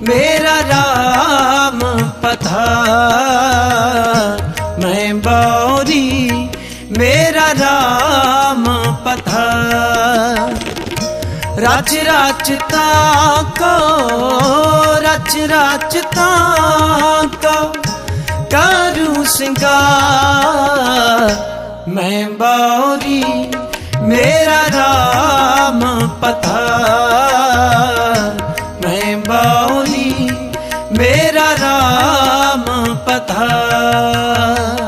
मेरा राम पधार। मैं बावरी मेरा राम पधार। रच रचता को रच रचता को करूं सिंगार। मैं बावरी मेरा राम पधार। मैं बावरी मेरा राम पधार।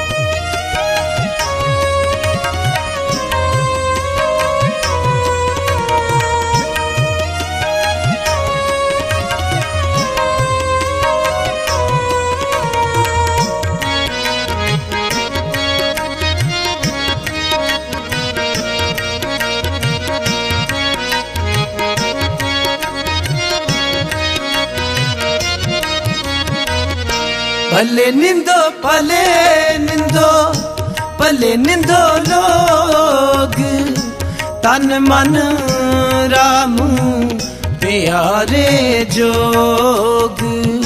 भले निंदो भले निंदो भले निंदो लोग तन मन राम प्यारे जोग।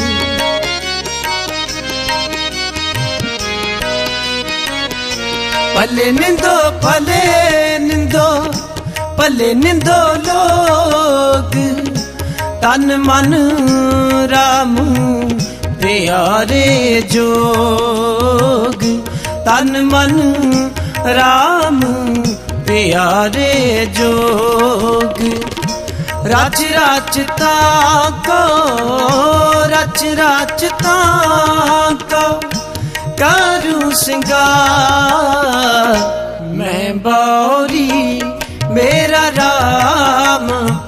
भले निंदो भले निंदो भले निंदो लोग तन मन राम प्यारे जोग। तन मन राम प्यारे जोग। रच रचता को रच रचता को करूं सिंगार। मैं बावरी मेरा राम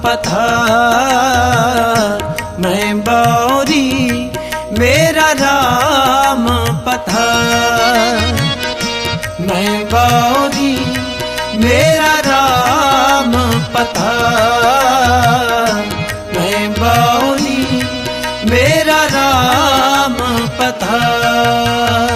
पधार। मैं बावरी मेरा राम पधार। मैं बावरी मेरा राम पधार। मैं बावरी मेरा राम पधार।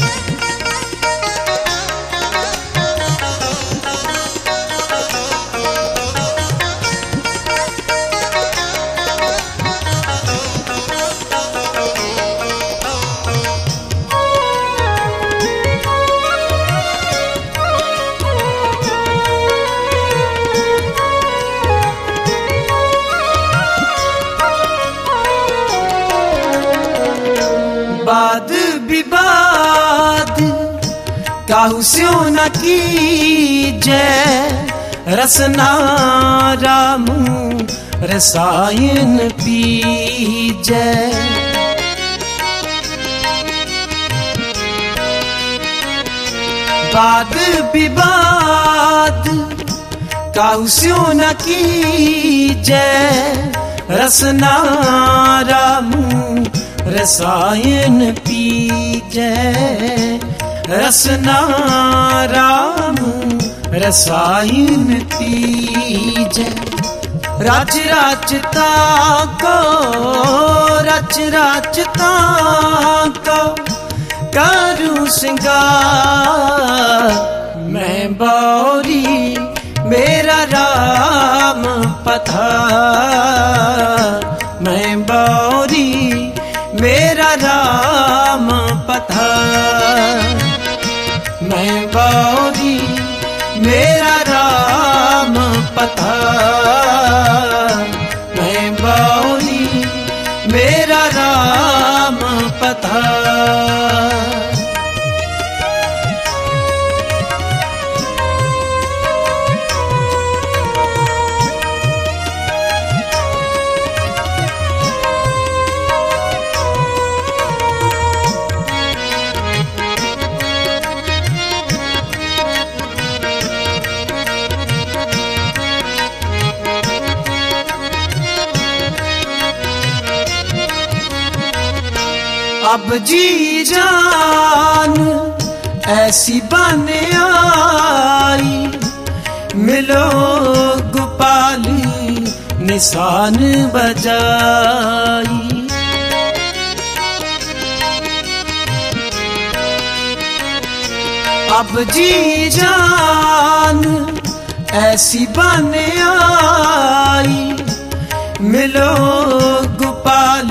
वाद विवाद काहू स्यो न कीजै। रसना राम रसायन पीजै। वाद विवाद काहू स्यो न कीजै। रसना राम रसायन पीजै। रसना राम रसायन पीजै। रच रचता को रच रचता को करूं सिंगार। मैं बावरी मेरा राम पधार। मैं बावरी मेरा राम पधार। मैं बावरी मेरा राम पधार। मैं बावरी मेरा राम पधार। अब जी जान ऐसी बने आई। मिलो गोपाल निशान बजाई। अब जी जान ऐसी बने आई। मिलो गोपाल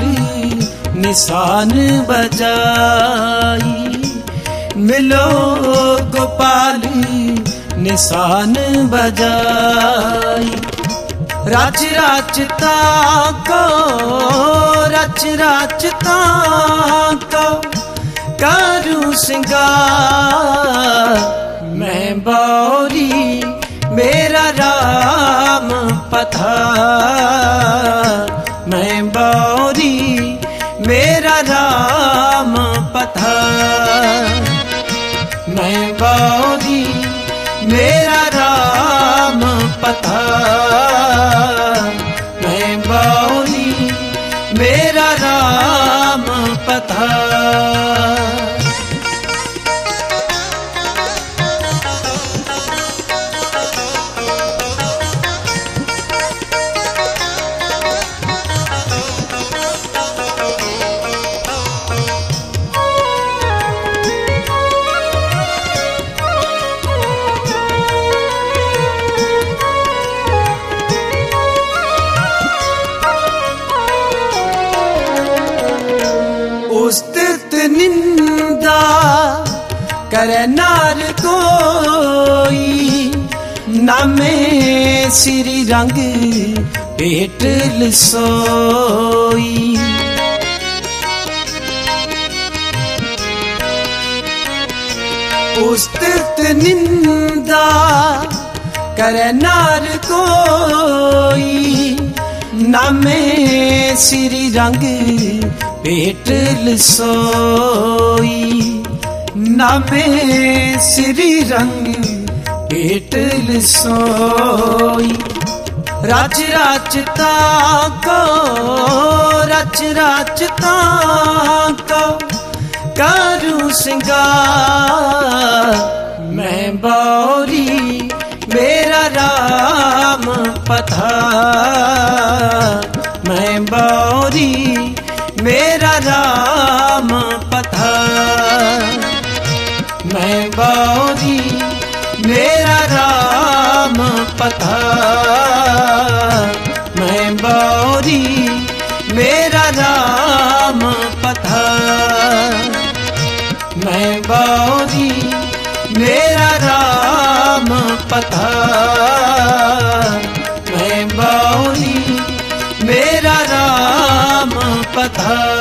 निशान बजाई। मिलो गोपाल निशान बजाई। रच रचता को रच रचता को करूं सिंगार। मैं बावरी मेरा राम पधार। मैं बावरी मेरा राम पधार। मैं बावरी मेरा राम पधार। मैं बावरी मेरा राम पधार। उस्तत निंदा करे नार कोई। नामे श्री रंग पेट लसोई। उस्तत निंदा करे नार कोई। नामे श्री रंग पेट लसोई। नामे श्री रंग पेट लसोई। रच रचता को रच रचता को करूं सिंगार। मैं बावरी मेरा राम पधार। मैं बावरी मेरा राम पधार। मैं बावरी मेरा राम पधार। मैं बावरी मेरा राम पधार। मैं बावरी मेरा राम पधार। मैं बावरी मेरा राम पधार।